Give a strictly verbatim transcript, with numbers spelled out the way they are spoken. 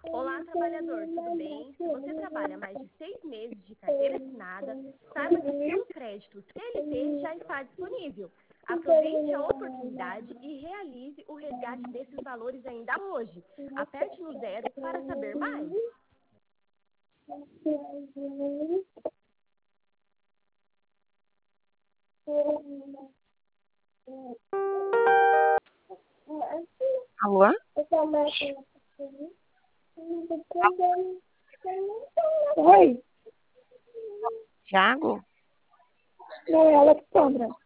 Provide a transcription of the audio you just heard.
Olá, trabalhador, tudo bem? Se você trabalha mais de seis meses de carteira assinada, saiba que seu crédito C L T já está disponível. Aproveite a oportunidade e realize o resgate desses valores ainda hoje. Aperte no zero para saber mais. Alô? Oi, Tiago? não é ela que compra.